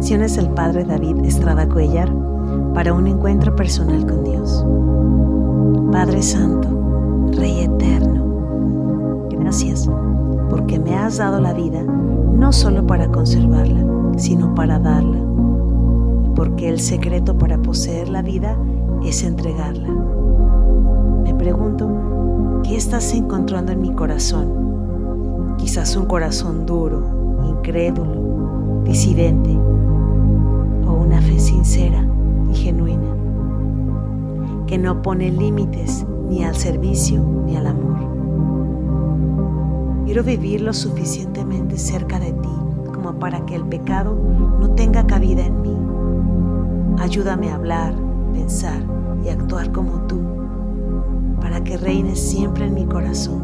Oraciones del Padre David Estrada Cuellar para un encuentro personal con Dios. Padre Santo, Rey Eterno, gracias porque me has dado la vida no solo para conservarla, sino para darla. Y porque el secreto para poseer la vida es entregarla. Me pregunto, ¿qué estás encontrando en mi corazón? Quizás un corazón duro, incrédulo, disidente, o una fe sincera y genuina, que no pone límites ni al servicio ni al amor. Quiero vivir lo suficientemente cerca de ti como para que el pecado no tenga cabida en mí. Ayúdame a hablar, pensar y actuar como tú, para que reines siempre en mi corazón.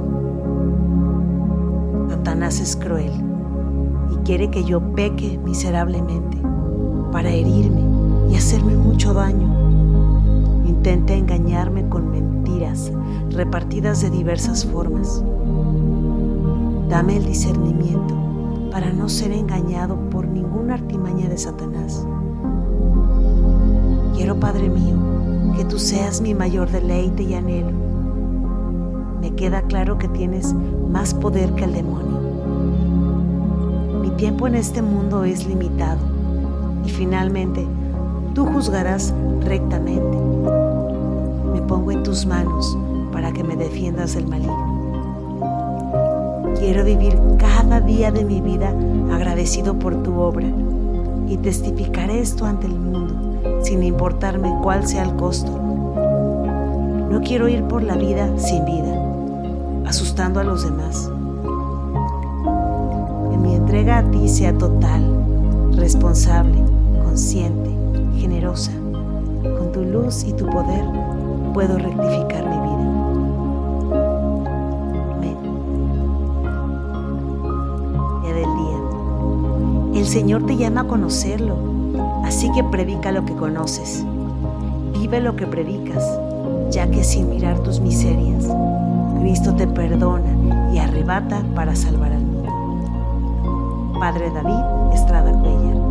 Satanás es cruel y quiere que yo peque miserablemente para herirme y hacerme mucho daño. Intenta engañarme con mentiras repartidas de diversas formas. Dame el discernimiento para no ser engañado por ninguna artimaña de Satanás. Quiero, Padre mío, que tú seas mi mayor deleite y anhelo. Me queda claro que tienes más poder que el demonio. Mi tiempo en este mundo es limitado y finalmente tú juzgarás rectamente. Me pongo en tus manos para que me defiendas del maligno. Quiero vivir cada día de mi vida agradecido por tu obra y testificar esto ante el mundo sin importarme cuál sea el costo. No quiero ir por la vida sin vida, asustando a los demás. Que mi entrega a ti sea total, responsable, consciente, generosa. Con tu luz y tu poder puedo rectificar mi vida. Amén. Día del día. El Señor te llama a conocerlo, así que predica lo que conoces. Vive lo que predicas, ya que sin mirar tus miserias, Cristo te perdona y arrebata para salvar al mundo. Padre David Estrada Cuellar.